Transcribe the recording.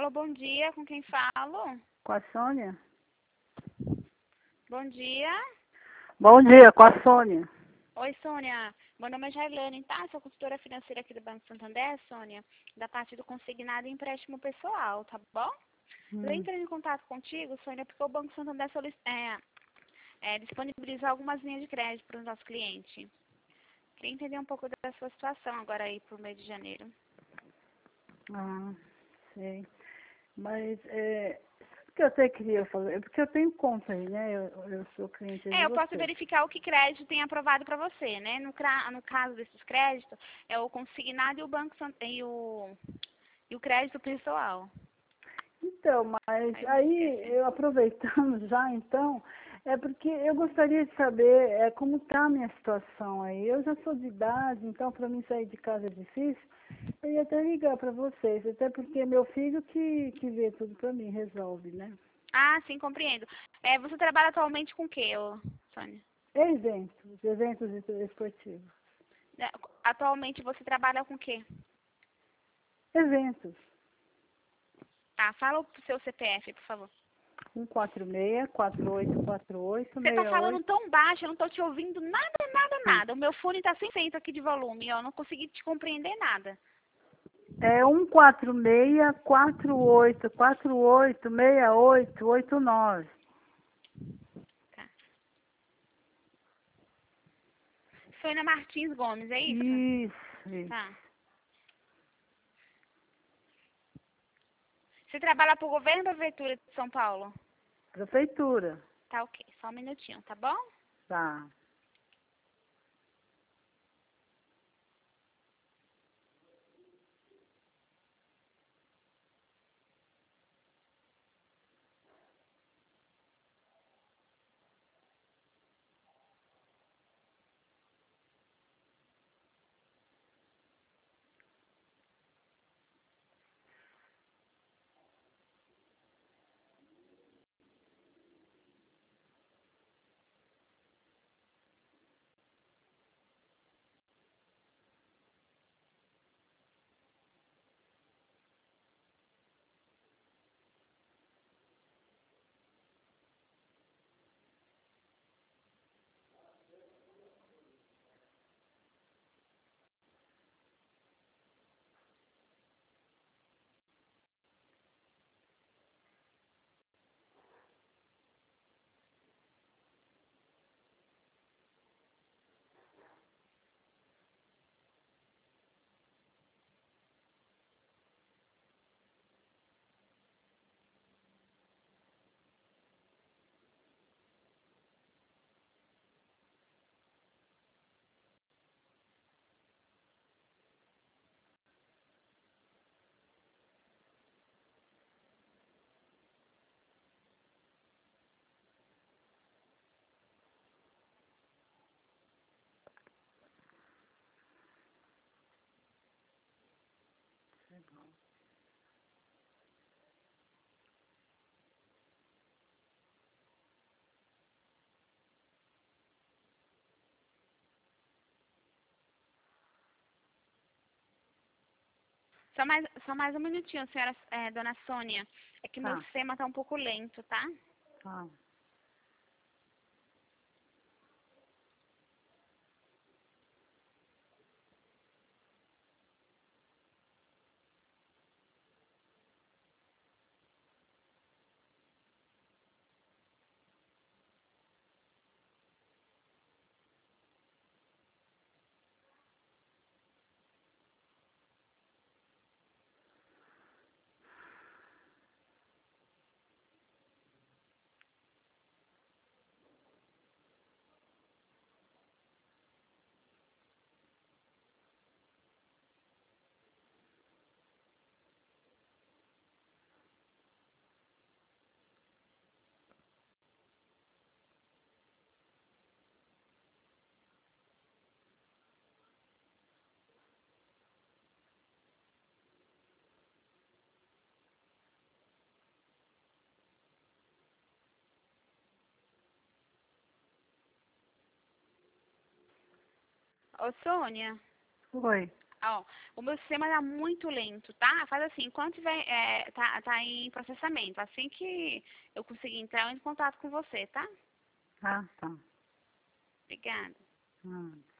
Alô, bom dia, com quem falo? Com a Sônia? Bom dia. Bom dia, com a Sônia. Oi, Sônia. Meu nome é Jailane, tá? Sou consultora financeira aqui do Banco Santander, Sônia, da parte do consignado e empréstimo pessoal, tá bom? Eu entrei em contato contigo, Sônia, porque o Banco Santander disponibilizou algumas linhas de crédito para os nossos clientes. Queria entender um pouco da sua situação agora aí pro mês de janeiro. Ah, sei. Mas, sabe o que eu até queria fazer? É porque eu tenho conta aí, né? Eu sou cliente de Eu posso você. verificar o que crédito tem aprovado para você, né? No caso desses créditos, é o consignado e o Banco e o crédito pessoal. Então, mas Aí eu aí, esqueci. eu aproveitando já, então, é porque eu gostaria de saber como está a minha situação aí. Eu já sou de idade, então para mim sair de casa é difícil. Eu ia até ligar para vocês, até porque é meu filho que vê tudo para mim, resolve, né? Ah, sim, compreendo. Você trabalha atualmente com o quê, Sônia? Eventos esportivos. Né, atualmente você trabalha com o quê? Eventos. Tá, fala o seu CPF, por favor. 146-4848-68. Você tá falando tão baixo, eu não tô te ouvindo nada. O meu fone tá 100% aqui de volume, ó, eu não consegui te compreender nada. É 146-4848-6889. Tá. Sônia Martins Gomes, é isso? Isso. Tá. Você trabalha pro governo da Prefeitura de São Paulo? Prefeitura. Tá, ok. Só um minutinho, tá bom? Tá. Só mais um minutinho, senhora, dona Sônia. É que meu Tá. sistema tá um pouco lento, tá? Tá. Ô, Sônia, Oi. Ó, o meu sistema tá muito lento, tá? Faz assim, enquanto tiver, tá em processamento. Assim que eu conseguir entrar, eu entro em contato com você, tá? Ah, tá. Obrigada. Ah.